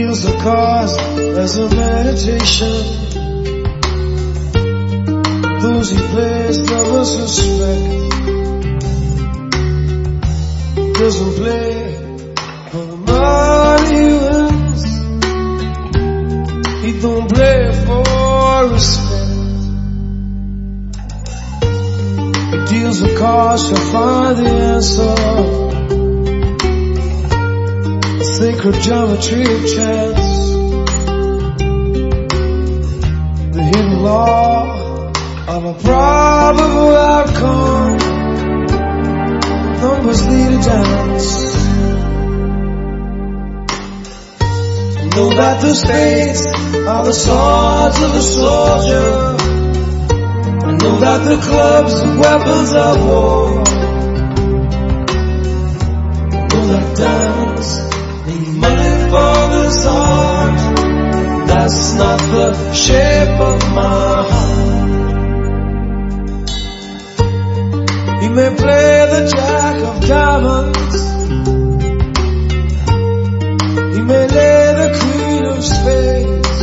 deals the cards as a meditation. Those he plays, lovers respect. Doesn't play for the money he wins. He don't play for respect. He deals the cards to find the answer. Sacred geometry of chance. The hidden law of a probable outcome. Numbers lead a dance. Know that the spades are the swords of a soldier. I know that the clubs are weapons of war. I know that diamonds need money for this art. That's not the shape of my heart. He may play the jack of diamonds. He may lay the queen of spades.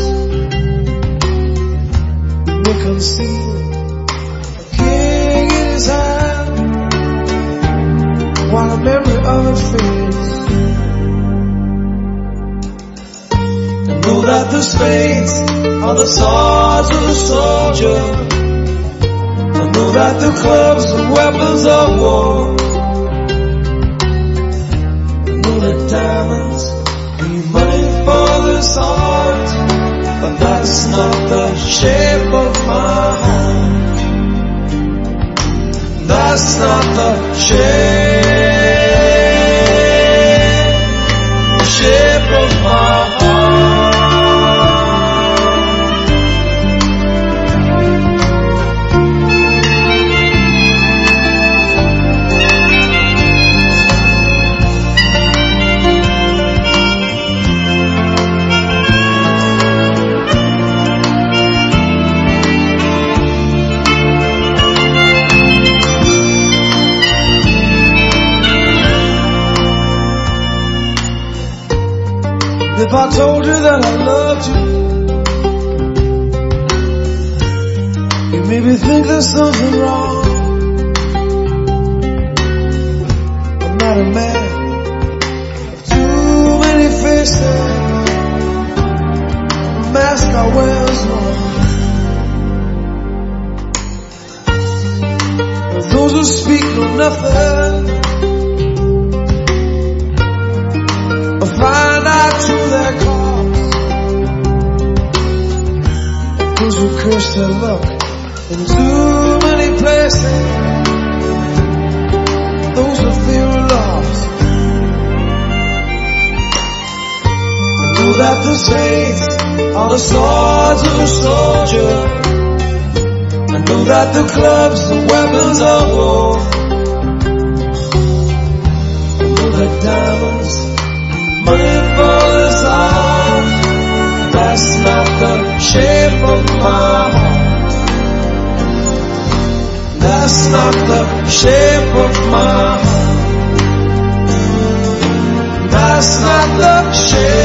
He may conceal a king in his hand while the memory of it fades. I know that the spades are the swords of the soldier. I know that the clubs are weapons of war. I know that diamonds need money for this art, but that's not the shape of my heart. That's not the shape of my heart. If I told you that I loved you, you maybe think there's something wrong. I'm not a man of too many faces. The mask I wear is one. But those who speak know nothing, find out to their cause. Those who curse their luck in too many places. Those who fear loss. I know that the spades are the swords of a soldier. I know that the clubs are weapons of war. I know that diamonds money for this art. That's not the shape of my heart. That's not the shape of my heart. That's not the shape